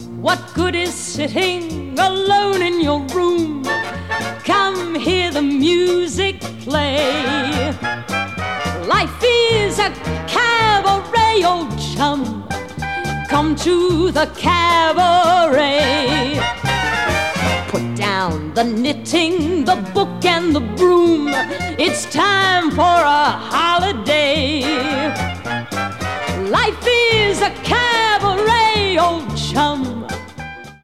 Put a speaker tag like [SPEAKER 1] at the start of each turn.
[SPEAKER 1] What good is sitting alone in your room? Come hear the music play. Life is a cabaret, old chum. Come to the cabaret. Put down the knitting, the book and the broom. It's time for